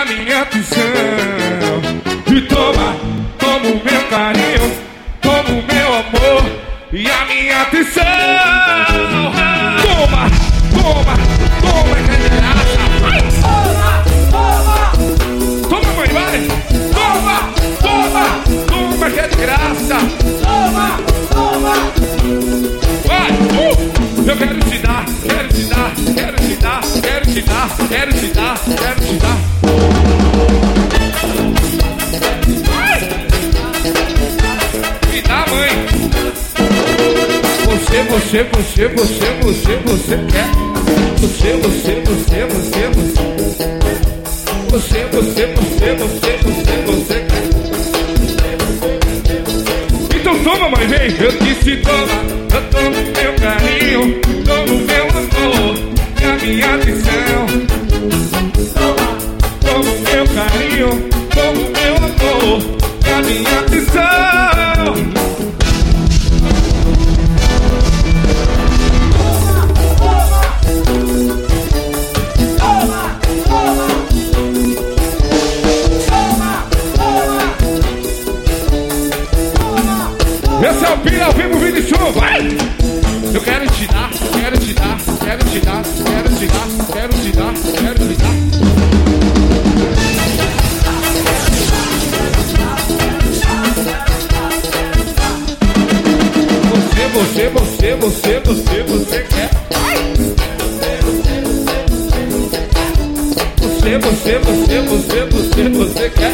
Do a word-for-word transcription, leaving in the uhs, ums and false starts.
a minha atenção. E toma, toma o meu carinho, toma o meu amor e a minha atenção. Toma, toma, toma, que é de graça. Vai. Toma, toma, mãe, vai. Toma, toma, toma, que é de graça. Toma, toma. Vai, uh, eu quero te dar, quero te dar, quero te dar, quero te dar, quero te dar, quero te dar. Me dá, mãe. Você, você, você, você, você, você quer. Você, você, você, você, você. Você, você, você, você, você, você quer. Então toma, mãe, vem. Eu disse toma, eu tomo meu carinho, tomo meu amor e a minha atenção. Toma, tomo meu carinho, tomo meu amor e a minha atenção. Esse é o Pira ao vivo, vídeo show, vai! Eu quero te dar, quero te dar, quero te dar, quero te dar, quero te dar, quero te dar. Você, você, você, você, você, você quer. Você, você, você, você, você, você quer.